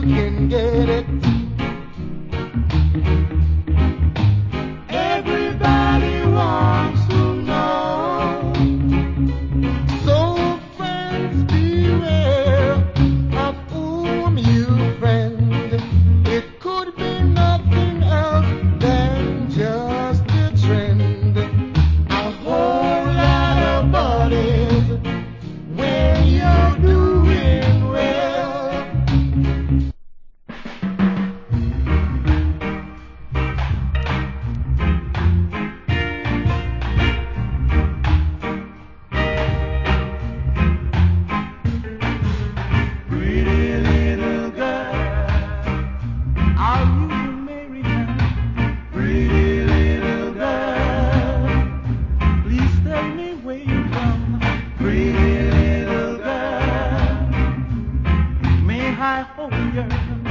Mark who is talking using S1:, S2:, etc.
S1: can get it. Everybody wants to know. So friends, beware of whom you friend. It could be nothing else than just a trend. A whole lot of buddies when you're doing well. Pretty little girl, are you married now? Pretty little girl, please tell me where you from. Pretty little girl, may I hold your